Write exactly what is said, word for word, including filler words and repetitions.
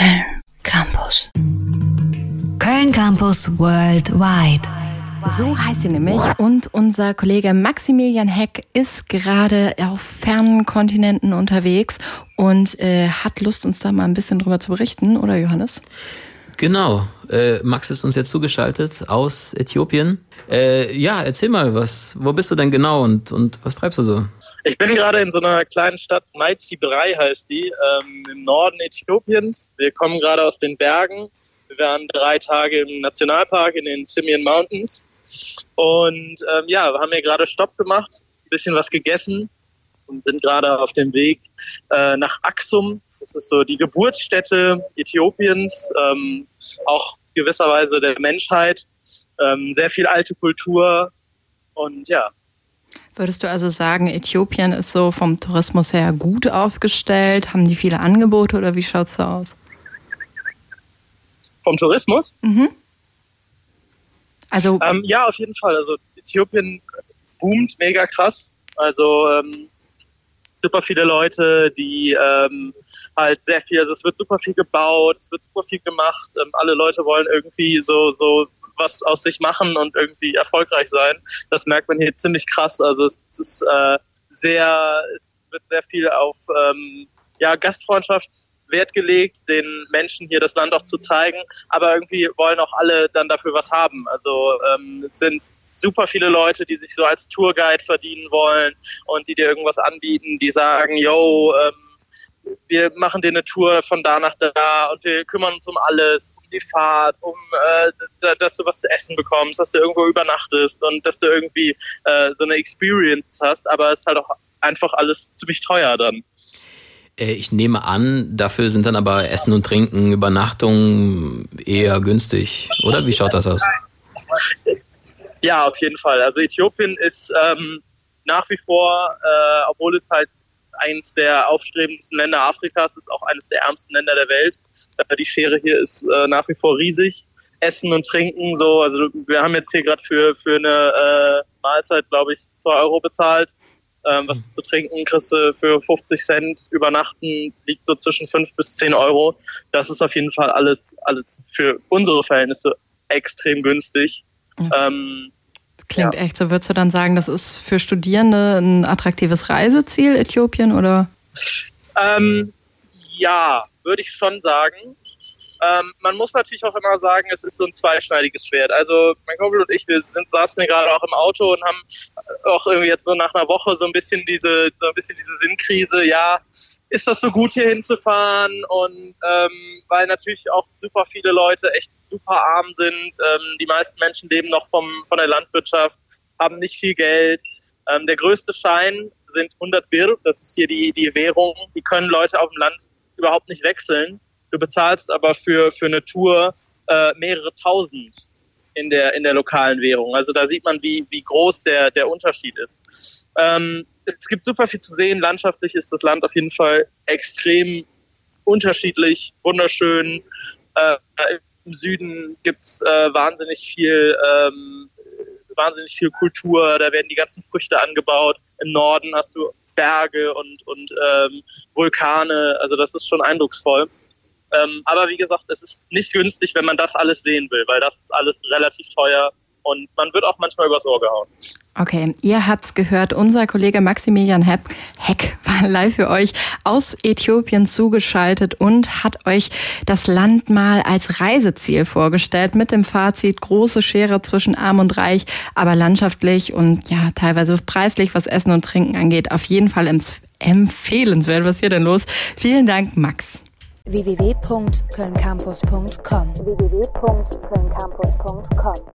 Köln Campus. Köln Campus Worldwide. So heißt sie nämlich. Und unser Kollege Maximilian Heck ist gerade auf fernen Kontinenten unterwegs und äh, hat Lust, uns da mal ein bisschen drüber zu berichten, oder Johannes? Genau. Äh, Max ist uns jetzt zugeschaltet aus Äthiopien. Äh, ja, erzähl mal, was, wo bist du denn genau und, und was treibst du so? Ich bin gerade in so einer kleinen Stadt, Maizibrei heißt die, ähm, im Norden Äthiopiens. Wir kommen gerade aus den Bergen. Wir waren drei Tage im Nationalpark in den Simien Mountains. Und ähm, ja, wir haben hier gerade Stopp gemacht, ein bisschen was gegessen und sind gerade auf dem Weg äh, nach Aksum. Das ist so die Geburtsstätte Äthiopiens, ähm, auch gewisserweise der Menschheit. Ähm, sehr viel alte Kultur und ja. Würdest du also sagen, Äthiopien ist so vom Tourismus her gut aufgestellt? Haben die viele Angebote oder wie schaut's da aus? Vom Tourismus? Mhm. Also ähm, ja, auf jeden Fall. Also Äthiopien boomt mega krass. Also ähm, super viele Leute, die ähm, halt sehr viel, also es wird super viel gebaut, es wird super viel gemacht. Ähm, alle Leute wollen irgendwie so so was aus sich machen und irgendwie erfolgreich sein. Das merkt man hier ziemlich krass. Also es, es ist äh, sehr, es wird sehr viel auf ähm, ja Gastfreundschaft Wert gelegt, den Menschen hier das Land auch zu zeigen, aber irgendwie wollen auch alle dann dafür was haben. Also ähm, es sind super viele Leute, die sich so als Tourguide verdienen wollen und die dir irgendwas anbieten, die sagen, yo, ähm, wir machen dir eine Tour von da nach da und wir kümmern uns um alles, um die Fahrt, um äh, dass du was zu essen bekommst, dass du irgendwo übernachtest und dass du irgendwie äh, so eine Experience hast, aber es ist halt auch einfach alles ziemlich teuer dann. Ich nehme an, dafür sind dann aber Essen und Trinken, Übernachtung eher günstig, oder? Wie schaut das aus? Ja, auf jeden Fall. Also Äthiopien ist ähm, nach wie vor, äh, obwohl es halt eines der aufstrebendsten Länder Afrikas ist, auch eines der ärmsten Länder der Welt. Äh, die Schere hier ist äh, nach wie vor riesig. Essen und Trinken, so, also wir haben jetzt hier gerade für für eine äh, Mahlzeit, glaube ich, zwei Euro bezahlt. Ähm, was zu trinken kriegst du für fünfzig Cent, übernachten liegt so zwischen fünf bis zehn Euro. Das ist auf jeden Fall alles, alles für unsere Verhältnisse extrem günstig. Das ähm, klingt ja. echt so. Würdest du dann sagen, das ist für Studierende ein attraktives Reiseziel, Äthiopien, oder? Ähm, ja, würde ich schon sagen. Ähm, man muss natürlich auch immer sagen, es ist so ein zweischneidiges Schwert. Also mein Kumpel und ich, wir sind, saßen hier gerade auch im Auto und haben auch irgendwie jetzt so nach einer Woche so ein bisschen diese, so ein bisschen diese Sinnkrise. Ja, ist das so gut hier hinzufahren? Und ähm, weil natürlich auch super viele Leute echt super arm sind. Ähm, die meisten Menschen leben noch vom von der Landwirtschaft, haben nicht viel Geld. Ähm, der größte Schein sind hundert Bir, das ist hier die die Währung. Die können Leute auf dem Land überhaupt nicht wechseln. Du bezahlst aber für für eine Tour äh, mehrere Tausend in der in der lokalen Währung. Also da sieht man, wie wie groß der der Unterschied ist. Ähm, es gibt super viel zu sehen. Landschaftlich ist das Land auf jeden Fall extrem unterschiedlich, wunderschön. Äh, Im Süden gibt's äh, wahnsinnig viel ähm, wahnsinnig viel Kultur. Da werden die ganzen Früchte angebaut. Im Norden hast du Berge und und ähm, Vulkane. Also das ist schon eindrucksvoll. Ähm, aber wie gesagt, es ist nicht günstig, wenn man das alles sehen will, weil das ist alles relativ teuer und man wird auch manchmal übers Ohr gehauen. Okay, ihr habt's gehört, unser Kollege Maximilian Heck, Heck war live für euch aus Äthiopien zugeschaltet und hat euch das Land mal als Reiseziel vorgestellt mit dem Fazit: große Schere zwischen Arm und Reich, aber landschaftlich und ja teilweise preislich, was Essen und Trinken angeht, auf jeden Fall empfehlenswert. Was ist hier denn los? Vielen Dank, Max. w w w punkt köln campus punkt com w w w punkt köln campus punkt com